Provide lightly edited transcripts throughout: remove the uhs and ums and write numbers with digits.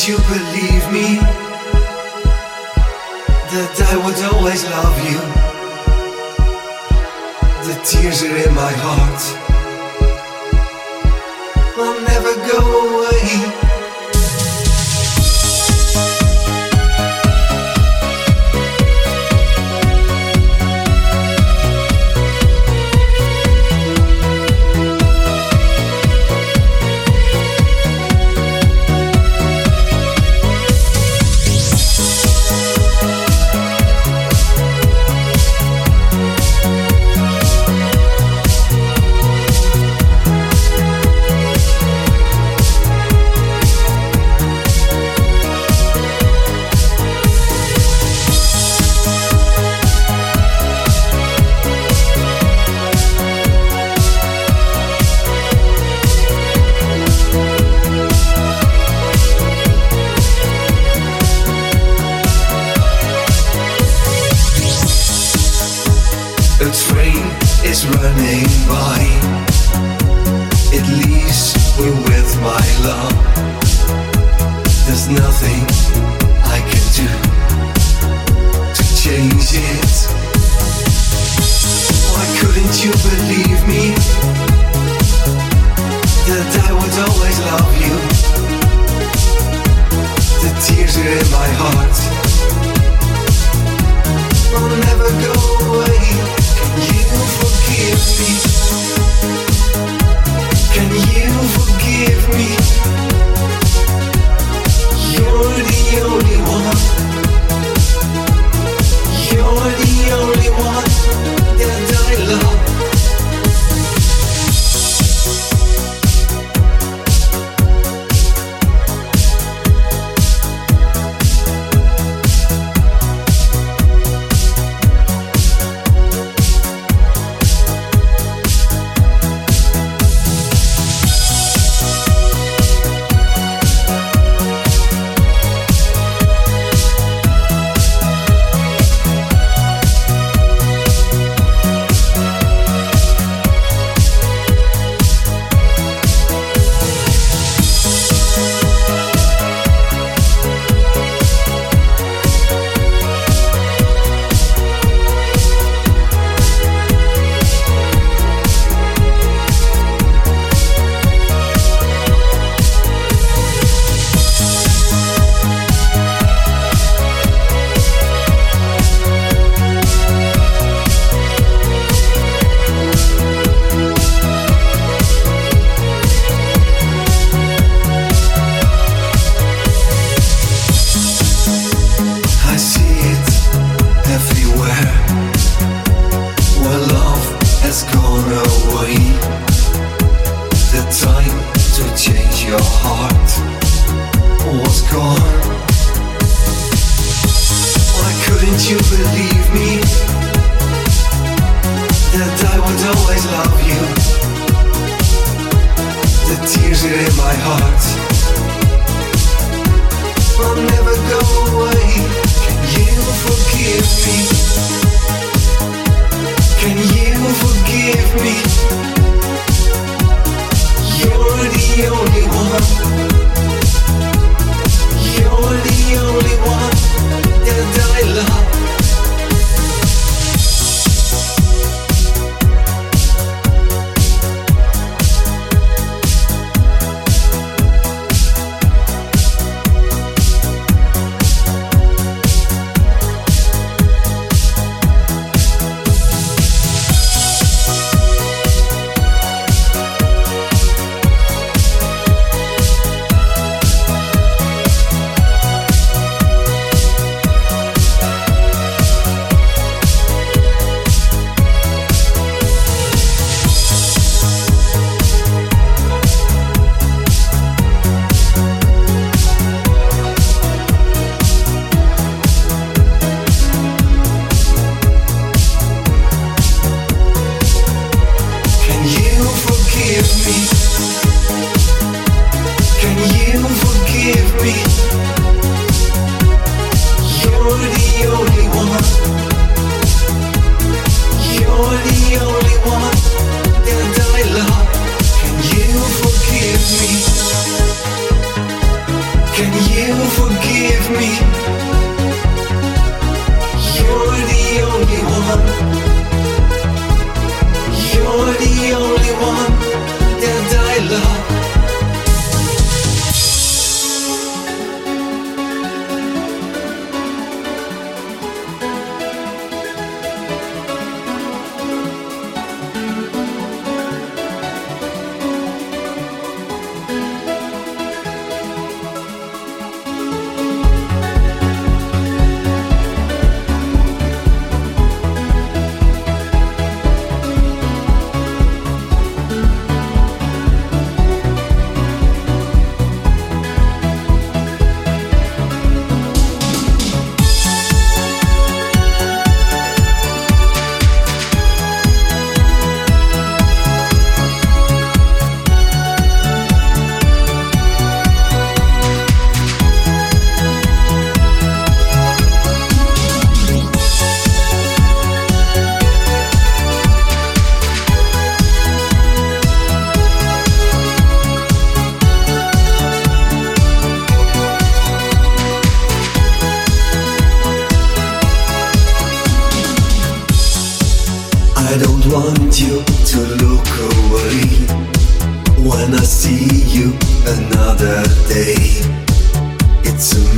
you believe me that I would always love you? The tears are in my heart, will never go away. A train is running by, it leaves me with my love. There's nothing I can do to change it. Why couldn't you believe me that I would always love you? The tears are in my heart, will never go away. Can you forgive me? Can you forgive me? You're the only one. You're the only one that I love.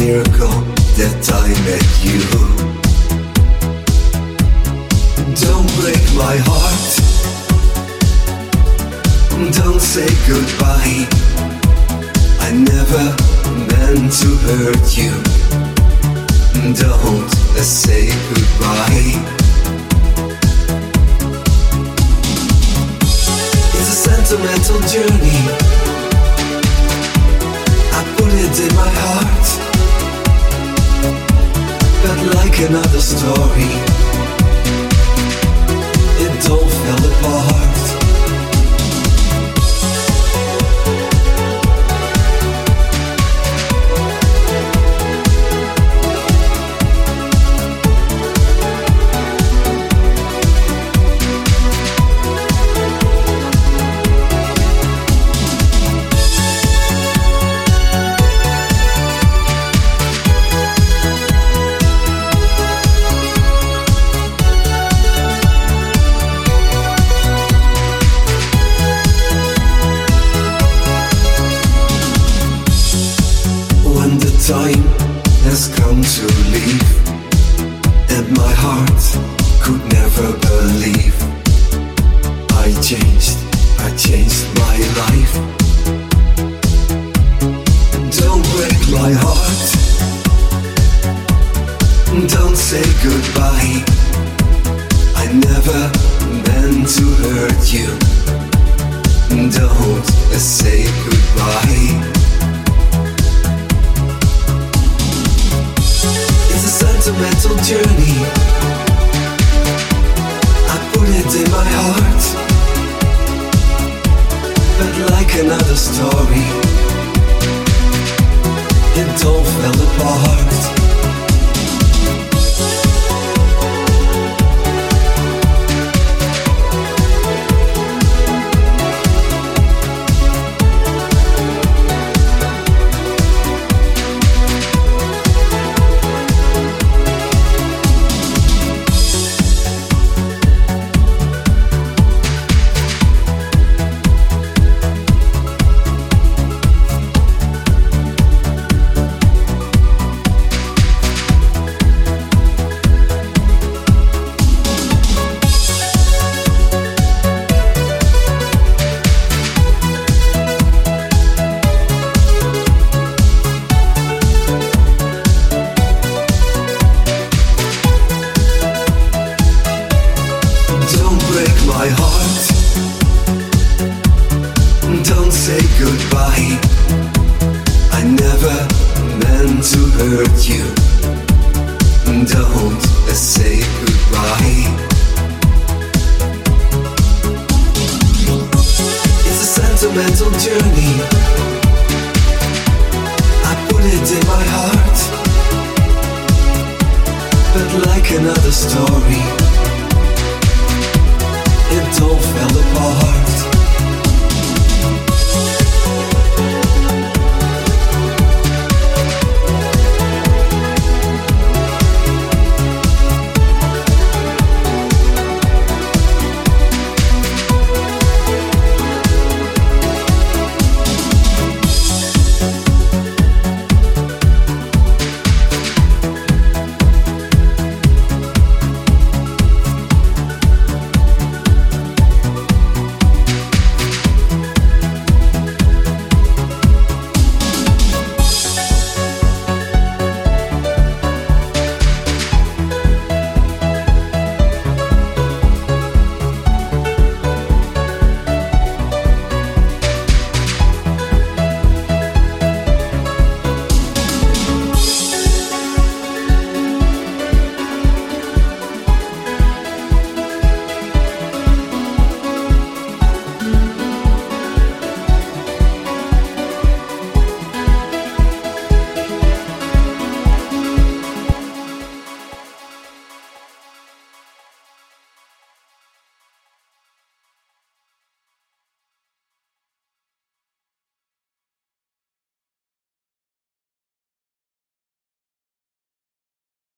miracle that I met you. Don't break my heart. Don't say goodbye. I never meant to hurt you. Don't say goodbye. It's a sentimental journey. I put it in my heart. But like another story, it all fell apart. Time has come to leave, and my heart could never believe I changed my life. Don't break my heart. Don't say goodbye. I never meant to hurt you. Don't say goodbye. Sentimental journey. I put it in my heart. But like another story, it all fell apart. My heart, don't say goodbye. I never meant to hurt you. Don't say goodbye. It's a sentimental journey. I put it in my heart. But like another story, it all fell apart.